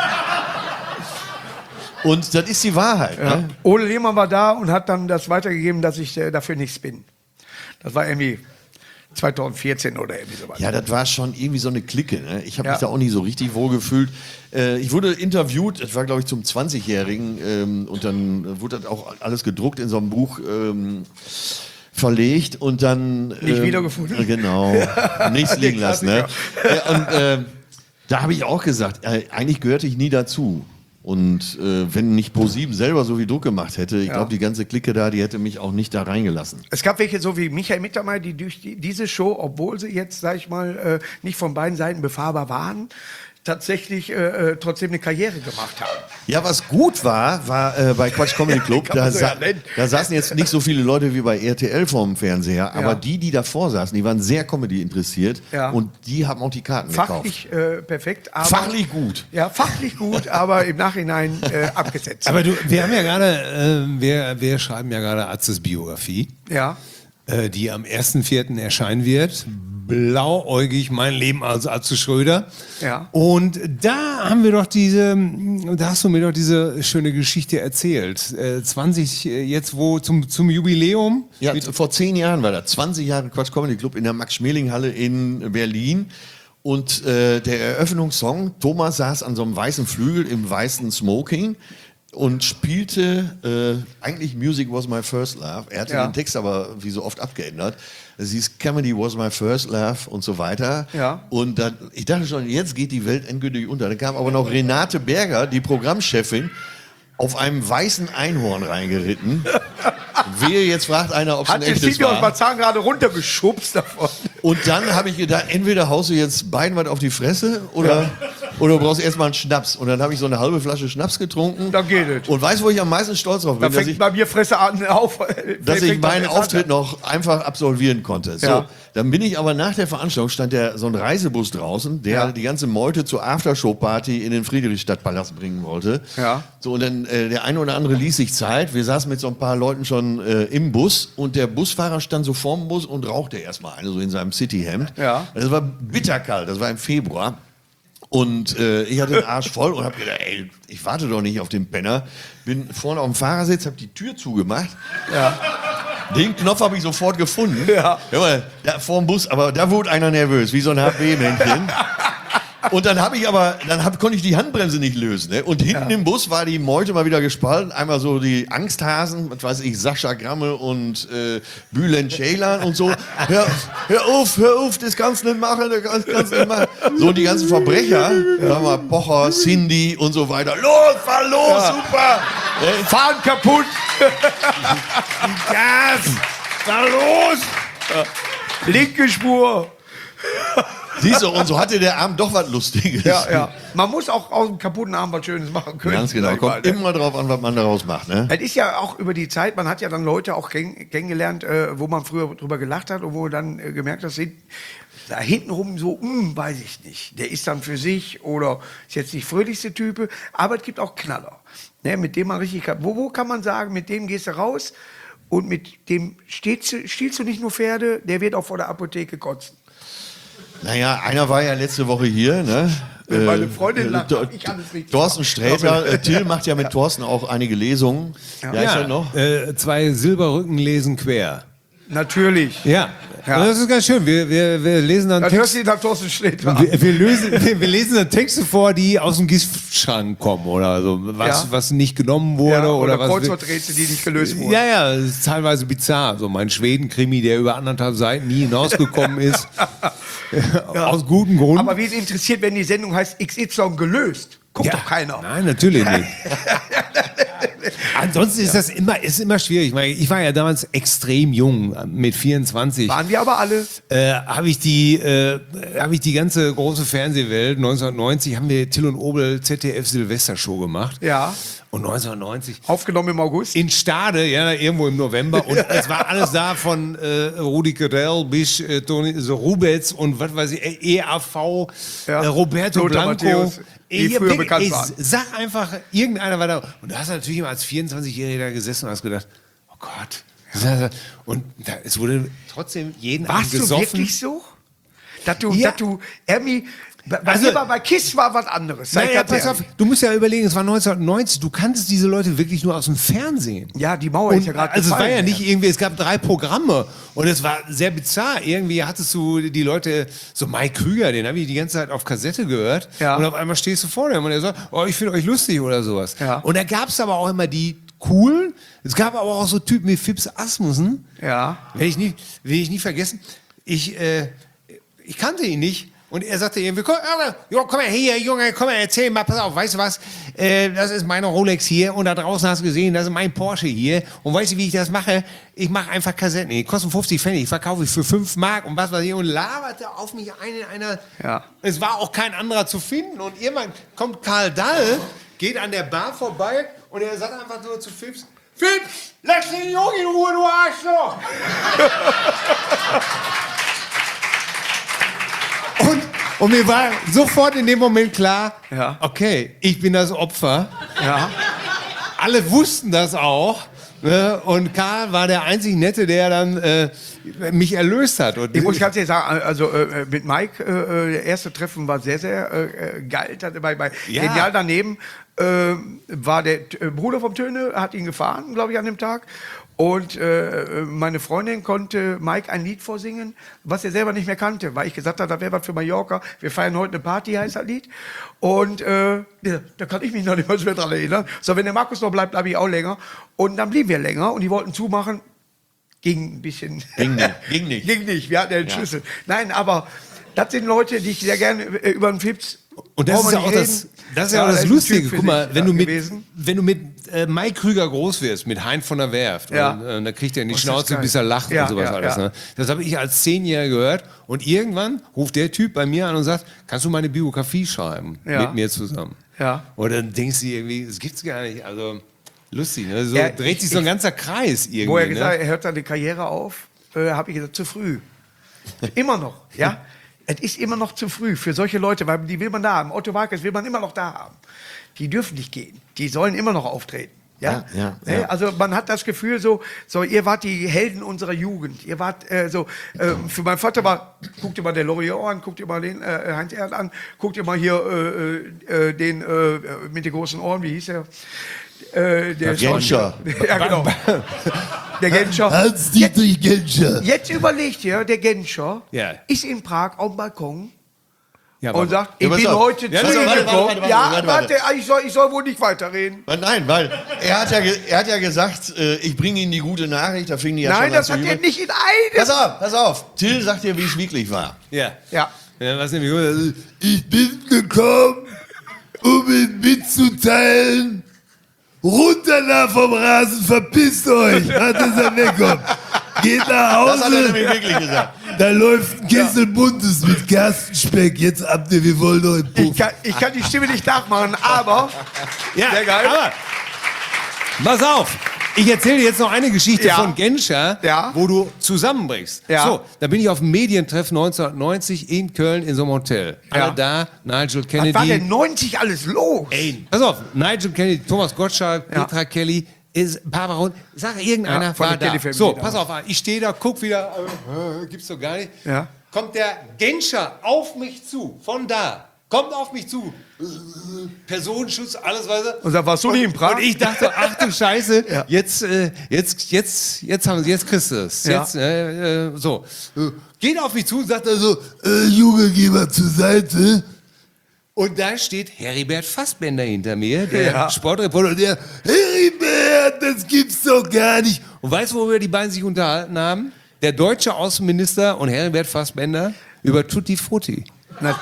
Und das ist die Wahrheit. Ja. Ne? Ole Lehmann war da und hat dann das weitergegeben, dass ich äh, dafür nichts bin. Das war irgendwie zweitausendvierzehn oder irgendwie sowas. Ja, das war schon irgendwie so eine Clique. Ne? Ich habe Ja. mich da auch nicht so richtig wohl gefühlt. Äh, ich wurde interviewt, das war glaube ich zum zwanzigjährigen ähm, und dann wurde das auch alles gedruckt in so einem Buch. Ähm, verlegt und dann... Nicht ähm, wiedergefunden. Genau, nichts liegen lassen. Ne? Ja, und äh, da habe ich auch gesagt, äh, eigentlich gehörte ich nie dazu. Und äh, wenn nicht ProSieben selber so viel Druck gemacht hätte, ich Ja. glaube, die ganze Clique da, die hätte mich auch nicht da reingelassen. Es gab welche, so wie Michael Mittermeier, die durch die, diese Show, obwohl sie jetzt, sag ich mal, äh, nicht von beiden Seiten befahrbar waren, tatsächlich äh, äh, trotzdem eine Karriere gemacht haben. Ja, was gut war, war äh, bei Quatsch Comedy Club, kann man da, so sa ja nennen. da saßen jetzt nicht so viele Leute wie bei R T L vorm Fernseher, aber Ja. die, die davor saßen, die waren sehr Comedy interessiert Ja. und die haben auch die Karten gekauft. Fachlich äh, perfekt, aber... Fachlich gut. Ja, fachlich gut, aber im Nachhinein äh, abgesetzt. Aber du, wir haben ja gerade, äh, wir, wir schreiben ja gerade Atzes Biografie, ja, äh, die am ersten vierten erscheinen wird. Blauäugig, mein Leben als Atze Schröder. Ja. Und da haben wir doch diese, da hast du mir doch diese schöne Geschichte erzählt. Äh, zwanzig, äh, jetzt wo zum, zum Jubiläum. Ja, vor zehn Jahren war das. zwanzig Jahre Quatsch Comedy Club in der Max-Schmeling-Halle in Berlin. Und äh, der Eröffnungssong, Thomas saß an so einem weißen Flügel im weißen Smoking und spielte äh, eigentlich Music Was My First Love. Er hatte Ja. den Text aber wie so oft abgeändert. Es hieß Comedy Was My First Love und so weiter. Ja. Und dann, ich dachte schon, jetzt geht die Welt endgültig unter. Dann kam aber noch Renate Berger, die Programmchefin, auf einem weißen Einhorn reingeritten. Wehe, jetzt fragt einer, ob es ein hat den echtes Silvio aus war. Marzahn gerade runtergeschubst davon. Und dann habe ich gedacht, entweder haust du jetzt beiden was auf die Fresse oder, oder du brauchst erstmal einen Schnaps. Und dann habe ich so eine halbe Flasche Schnaps getrunken. Dann geht es. Und weißt du, wo ich am meisten stolz drauf Da bin? Dass fängt ich, bei mir Fresse an auf. dass ich fängt meinen an, Auftritt noch einfach absolvieren konnte. So, Ja. dann bin ich aber nach der Veranstaltung, stand der, so ein Reisebus draußen, der Ja. die ganze Meute zur Aftershow-Party in den Friedrichstadtpalast bringen wollte. Ja. So, und dann äh, der eine oder andere ließ sich Zeit. Wir saßen mit so ein paar Leuten schon äh, im Bus und der Busfahrer stand so vorm Bus und rauchte erstmal eine, so in seinem Cityhemd. Ja. Das war bitterkalt, das war im Februar. Und äh, ich hatte den Arsch voll und habe gedacht, ey, ich warte doch nicht auf den Penner. Bin vorne auf dem Fahrersitz, habe die Tür zugemacht. Ja. Den Knopf habe ich sofort gefunden. Ja. Mal, da vorm Bus, aber da wurde einer nervös, wie so ein H P-Männchen. Und dann habe ich aber, dann hab, konnte ich die Handbremse nicht lösen. Ne? Und hinten Ja. im Bus war die Meute mal wieder gespalten. Einmal so die Angsthasen, was weiß ich, Sascha Gramme und äh, Bülent Ceylan und so. Hör, hör auf, hör auf, das kannst du nicht machen, das kannst, kannst du nicht machen. So, und die ganzen Verbrecher, ja. mal Pocher, Cindy und so weiter. Los, fahr los, Ja. super! Ne? Fahren kaputt. Gas! Fahr los! Linke Spur. Siehst du, und so hatte der Abend doch was Lustiges. Ja, ja. Man muss auch aus dem kaputten Arm was Schönes machen können. Ganz genau. sag ich mal, Kommt ne? immer drauf an, was man daraus macht. Ne? Es ist ja auch über die Zeit, man hat ja dann Leute auch kenn kennengelernt, äh, wo man früher drüber gelacht hat und wo dann äh, gemerkt hat, sind da hintenrum so, hm, weiß ich nicht. Der ist dann für sich oder ist jetzt nicht fröhlichste Type, aber es gibt auch Knaller, ne, mit dem man richtig kann. Wo, wo kann man sagen, mit dem gehst du raus und mit dem stehst du, stiehlst du nicht nur Pferde, der wird auch vor der Apotheke kotzen. Naja, einer war ja letzte Woche hier. Ne? Wenn meine Äh, Freundin lacht, Tor- hab ich alles richtig Thorsten gemacht. Sträter. Äh, Till macht ja mit Thorsten auch einige Lesungen. Ja, ist er noch? Äh, zwei Silberrücken lesen quer. Natürlich. Ja. Ja. Und das ist ganz schön. Wir, wir, wir lesen dann Das hörst Texte. du nach Thorsten Sträter an. Wir, wir, lösen, wir, wir lesen dann Texte vor, die aus dem Giftschrank kommen oder so. Was, Ja. was nicht genommen wurde. Ja, oder oder was Kreuzworträtsel, die nicht gelöst wurden. Ja, ja, das ist teilweise bizarr. So mein Schweden-Krimi, der über anderthalb Seiten nie hinausgekommen ist. Aus gutem Grund. Aber wie es interessiert, wenn die Sendung heißt X Y gelöst? Guckt Ja. doch keiner. Nein, natürlich nicht. Ansonsten ist das immer, ist immer schwierig. Ich, meine, ich war ja damals extrem jung, mit vierundzwanzig. Waren wir aber alle. Äh, habe ich die, äh, habe ich die ganze große Fernsehwelt. neunzehnhundertneunzig haben wir Till und Obel Z D F Silvestershow gemacht. Ja. Und neunzehnhundertneunzig Aufgenommen im August. in Stade, ja, irgendwo im November. Und es war alles da von äh, Rudi Carell bis äh, Toni so Rubetz und was weiß ich, äh, E A V, Ja. äh, Roberto Lothar Blanco. Matthäus, die Ey, früher wirklich, bekannt ey, waren. Sag einfach, irgendeiner war da. Und da hast du natürlich immer als vierundzwanzigjähriger da gesessen und hast gedacht, oh Gott. Und da, es wurde trotzdem jeden Abend Warst du gesoffen. wirklich so? Dass du, Ja. dass du, Ermi, bei, Also- also, bei Kiss war was anderes. Sag ich Naja, ganz pass auf, ehrlich. du musst ja überlegen, es war neunzehnhundertneunzig, du kanntest diese Leute wirklich nur aus dem Fernsehen. Ja, die Mauer ist ja gerade Also es war gefallen, ja nicht irgendwie, es gab drei Programme und es war sehr bizarr. Irgendwie hattest du die Leute, so Mike Krüger, den habe ich die ganze Zeit auf Kassette gehört Ja. und auf einmal stehst du vor dem und er sagt, oh, ich finde euch lustig oder sowas. Ja. Und da gab es aber auch immer die cool. Es gab aber auch so Typen wie Phipps Asmussen. Ja. Werde ich nie, werde ich nie vergessen. Ich, äh, ich kannte ihn nicht. Und er sagte irgendwie, komm, jo, komm mal hier, Junge, komm mal, erzähl mal, pass auf, weißt du was, äh, das ist meine Rolex hier und da draußen hast du gesehen, das ist mein Porsche hier und weißt du, wie ich das mache? Ich mache einfach Kassetten, die kosten fünfzig Pfennig, verkaufe ich für fünf Mark und was weiß ich und laberte auf mich ein in einer, Ja. es war auch kein anderer zu finden und irgendwann kommt Karl Dall, geht an der Bar vorbei und er sagt einfach nur zu Phipps, Phipps, lass den Jungen in Ruhe, du Arschloch! Und, und mir war sofort in dem Moment klar, Ja. okay, ich bin das Opfer. Ja. Alle wussten das auch. Ne? Und Karl war der einzig Nette, der dann äh, mich erlöst hat. Und Ich muss ganz ehrlich sagen, also äh, mit Mike, äh, der erste Treffen war sehr, sehr äh, geil. Bei, bei Ja. Genial daneben äh, war der äh, Bruder vom Töne, hat ihn gefahren, glaube ich, an dem Tag. Und äh, meine Freundin konnte Mike ein Lied vorsingen, was er selber nicht mehr kannte, weil ich gesagt habe, da wäre was für Mallorca. Wir feiern heute eine Party, heißt das Lied. Und äh, ja, da kann ich mich noch nicht mal so mehr dran erinnern. So, wenn der Markus noch bleibt, bleibe ich auch länger. Und dann blieben wir länger und die wollten zumachen. Ging ein bisschen. Ging nicht, ging nicht. Ging nicht, wir hatten ja den Schlüssel. Nein, aber das sind Leute, die ich sehr gerne äh, über den Phipps. Und das ist ja auch das, das, ist ja auch das ist ein Lustige. Typ für Guck mal, sich, wenn, ja, du mit, gewesen. wenn du mit äh, Mike Krüger groß wirst, mit Hein von der Werft, Ja. und, äh, da kriegt er in die Oh, ist das Schnauze, geil. bis er lacht Ja, und sowas ja, alles. ja. Ne? Das habe ich als Zehnjähriger gehört. Und irgendwann ruft der Typ bei mir an und sagt, kannst du meine Biografie schreiben Ja. mit mir zusammen? Ja. Und dann denkst du irgendwie, das gibt's gar nicht. Also lustig, ne? So Ja, dreht ich- sich so ein ich- ganzer Kreis irgendwie. Wo er gesagt hat, ne? er hört seine Karriere auf, äh, habe ich gesagt, zu früh. Immer noch, ja. Es ist immer noch zu früh für solche Leute, weil die will man da haben. Otto Walkes will man immer noch da haben. Die dürfen nicht gehen. Die sollen immer noch auftreten. Ja? Ja, ja, Ne? ja. Also man hat das Gefühl so, so ihr wart die Helden unserer Jugend. Ihr wart äh, so, äh, für meinen Vater war, guckt ihr mal den Loriot an, guckt ihr mal den äh, Heinz Erd an, guckt ihr mal hier äh, äh, den äh, mit den großen Ohren, wie hieß er? Äh, der Genscher. Ja, genau. Der Genscher. Hans-Dietrich Genscher. Jetzt überlegt ihr, der Genscher Ja. ist in Prag auf dem Balkon Ja, und aber- sagt, Ja, ich pass bin auf. heute Ja, zu pass auf, Ihnen warte, gekommen. warte, warte, Ja, warte, warte, warte. ich soll, ich soll wohl nicht weiterreden. Nein, weil er hat ja, ge- er hat ja gesagt, äh, ich bringe Ihnen die gute Nachricht, da fing die ja Nein, schon das an hat zu er jubeln. nicht in einem. Pass auf, pass auf. Till sagt dir, wie es wirklich war. Ja. Ja. Ja, was nämlich gut. Ich bin gekommen, um Ihnen mitzuteilen, runter da vom Rasen, verpisst euch, hat es er wegkommt. Geht nach Hause. Das hat er nämlich wirklich gesagt. Da läuft ein Kessel Buntes mit Gerstenspeck. Jetzt habt ihr, wir wollen euch Ich Puff. kann, ich kann die Stimme nicht nachmachen, aber Ja, Sehr geil. aber pass auf, ich erzähle dir jetzt noch eine Geschichte Ja. von Genscher, Ja. wo du zusammenbrichst. Ja. So, da bin ich auf dem Medientreff neunzehnhundertneunzig in Köln in so einem Hotel. Alle Ja. da, Nigel was Kennedy. war denn neunzig alles los? Ey, pass auf, Nigel Kennedy, Thomas Gottschalk, Ja. Petra Kelly, ist Barbara Rund. Sag irgendeiner Ja, von war der da. Kelly-Family So, damals. pass auf, ich stehe da, guck wieder, äh, äh, gibt's doch gar nicht. Ja. Kommt der Genscher auf mich zu, von da. Kommt auf mich zu. Personenschutz, alles weiter. Und da warst du nie in Prag? Und ich dachte, ach du Scheiße, Ja. jetzt, äh, jetzt, jetzt, jetzt haben sie, jetzt kriegst du es. Ja. Jetzt, äh, äh, so. Äh, Geht auf mich zu und sagt also, äh, Junge, geh mal zur Seite. Und da steht Heribert Fassbender hinter mir, der Ja. Sportreporter, und der, Heribert, das gibt's doch gar nicht. Und weißt du, worüber die beiden sich unterhalten haben? Der deutsche Außenminister und Heribert Fassbender über Tutti Frutti. Na,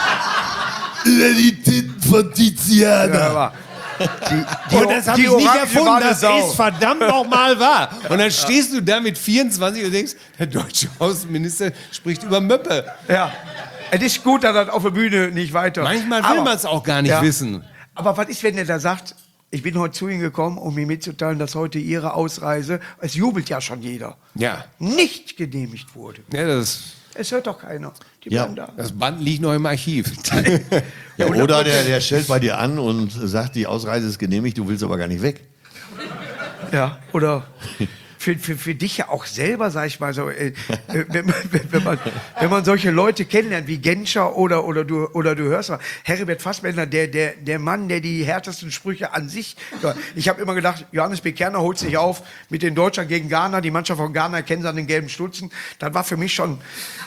Über die Titten von Tiziana. ja, aber die, die, Und das habe die ich nicht Orange erfunden, war eine das Sau. ist verdammt nochmal wahr. Und dann stehst du da mit vierundzwanzig und denkst, der deutsche Außenminister spricht über Möppe. Ja. Es ist gut, dass das auf der Bühne nicht weiter. Manchmal will Aber- man es auch gar nicht Ja. wissen. Aber was ist, wenn der da sagt, ich bin heute zu Ihnen gekommen, um Ihnen mitzuteilen, dass heute Ihre Ausreise, es jubelt ja schon jeder, Ja, nicht genehmigt wurde. ja das, Es hört doch keiner. Die Ja. bleiben da. das Band liegt noch im Archiv. Ja, oder der, der stellt bei dir an und sagt, die Ausreise ist genehmigt, du willst aber gar nicht weg. Ja, oder für, für, für dich ja auch selber, sag ich mal so, äh, äh, wenn, man, wenn, man, wenn man solche Leute kennenlernt wie Genscher oder, oder, du, oder du hörst mal, Heribert Fassbender, der, der, der Mann, der die härtesten Sprüche an sich. Ich habe immer gedacht, Johannes B. Kerner holt sich auf mit den Deutschland gegen Ghana, die Mannschaft von Ghana kennen sie an den gelben Stutzen. Das war für mich schon.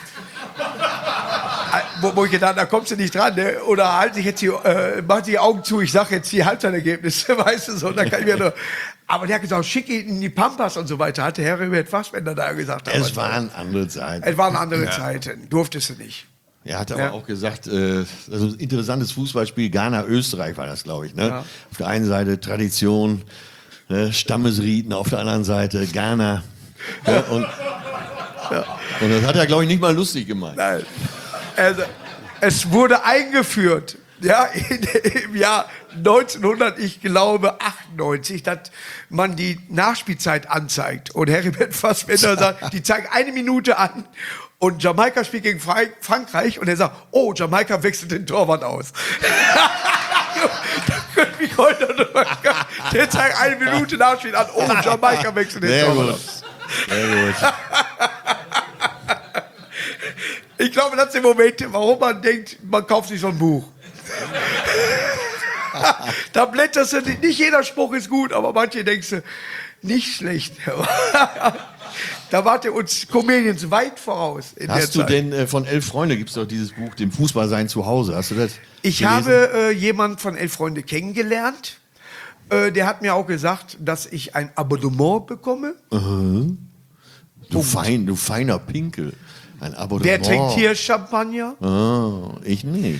Wo, wo ich gedacht, da kommst du nicht dran, ne? Oder halt sich jetzt die, äh, mach die Augen zu, ich sag jetzt die Halbzeitergebnisse, weißt du so, da kann ich mir nur, Aber der hat gesagt, schick ihn in die Pampas und so weiter, hatte Herbert Fassbender da gesagt. Es waren andere Zeiten. Es waren andere Zeiten, durftest du nicht. Er hat aber Ja. auch gesagt, äh, also ein interessantes Fußballspiel, Ghana-Österreich war das, glaube ich. Ne? Ja. Auf der einen Seite Tradition, ne? Stammesriten, auf der anderen Seite Ghana. Ja, und, und das hat er, glaube ich, nicht mal lustig gemeint. Nein. Also, es wurde eingeführt, ja, in, im Jahr neunzehnhundert, ich glaube, achtundneunzig, dass man die Nachspielzeit anzeigt. Und Herbert Fassbender sagt, die zeigen eine Minute an. Und Jamaika spielt gegen Fra- Frankreich und er sagt, oh, Jamaika wechselt den Torwart aus. Da können wir heute drüber- Der zeigt eine Minute Nachspiel an, oh, Jamaika wechselt den Sehr Torwart gut. aus. Sehr gut. Ich glaube, das sind Momente, warum man denkt, man kauft sich so ein Buch. Da blätterst du, nicht nicht jeder Spruch ist gut, aber manche denkst du, nicht schlecht. Da wart ihr uns Comedians weit voraus in der Hast du Zeit. denn äh, von Elf Freunde, gibt es doch dieses Buch, dem Fußball sein zu Hause. Hast du das Ich gelesen? habe äh, jemanden von Elf Freunde kennengelernt. Äh, der hat mir auch gesagt, dass ich ein Abonnement bekomme. Du, fein, du feiner Pinkel. Ein Abonnement. Der trinkt hier Champagner. Oh, ich nicht.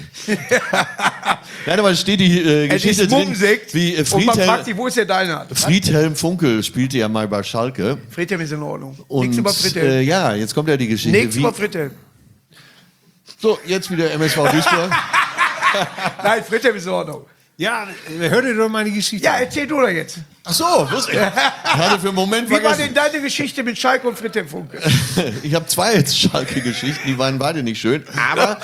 Nein, aber es steht die äh, Es Geschichte ist drin, Mummsekt. wie äh, Und man fragt Friedhelm, sich, wo ist der deiner? Friedhelm Funkel spielte ja mal bei Schalke. Friedhelm ist in Ordnung. Und Nichts über Friedhelm. äh, ja, jetzt kommt ja die Geschichte. Nichts Wie, über Friedhelm. so, jetzt wieder M S V Duisburg. Nein, Friedhelm ist in Ordnung. Ja, hör dir doch meine Geschichte Ja, an. erzähl du doch jetzt. Ach so, wusste ich. Ich hatte für einen Moment Wie war vergessen. denn deine Geschichte mit Schalke und Friedhelm Funke? Ich habe zwei Schalke-Geschichten, die waren beide nicht schön. Aber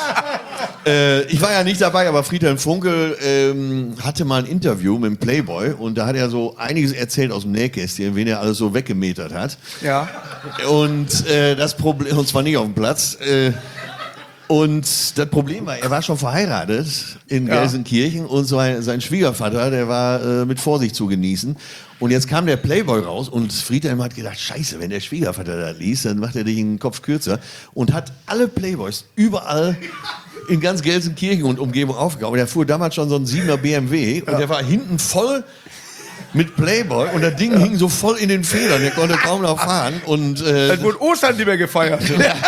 äh, ich war ja nicht dabei, aber Friedhelm Funkel ähm, hatte mal ein Interview mit dem Playboy und da hat er so einiges erzählt aus dem Nähkästchen, wen er alles so weggemetert hat. Ja. Und äh, das Problem, und zwar nicht auf dem Platz. Äh, und das Problem war, er war schon verheiratet in Ja. Gelsenkirchen und sein, sein Schwiegervater, der war äh, mit Vorsicht zu genießen. Und jetzt kam der Playboy raus und Friedhelm hat gedacht, scheiße, wenn der Schwiegervater das liest, dann macht er dich den Kopf kürzer. Und hat alle Playboys überall in ganz Gelsenkirchen und Umgebung aufgehauen. Er fuhr damals schon so ein siebener B M W und der war hinten voll mit Playboy und das Ding hing so voll in den Federn, der konnte kaum noch fahren. Und äh, Dann wurde Ostern nicht mehr gefeiert.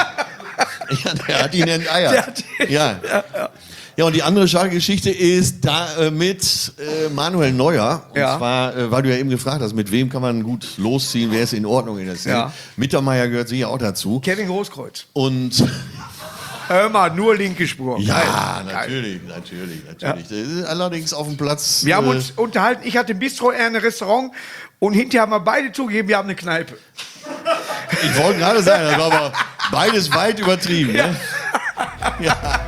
ja, der hat ihn enteiert. Der hat ihn- ja. Ja, und die andere Schalke-Geschichte ist da äh, mit äh, Manuel Neuer. Und Ja. zwar, äh, weil du ja eben gefragt hast, mit wem kann man gut losziehen, wer ist in Ordnung in der Szene. Ja. Mittermeier gehört sicher auch dazu. Kevin Großkreuz. Und Hör mal, nur linke Spur. ja, Geil. Geil. natürlich, natürlich, natürlich. Das ist allerdings auf dem Platz. Wir haben äh, uns unterhalten, ich hatte ein Bistro, er ein Restaurant und hinterher haben wir beide zugegeben, wir haben eine Kneipe. Ich wollte gerade sagen, das war aber beides weit übertrieben. Ne? Ja.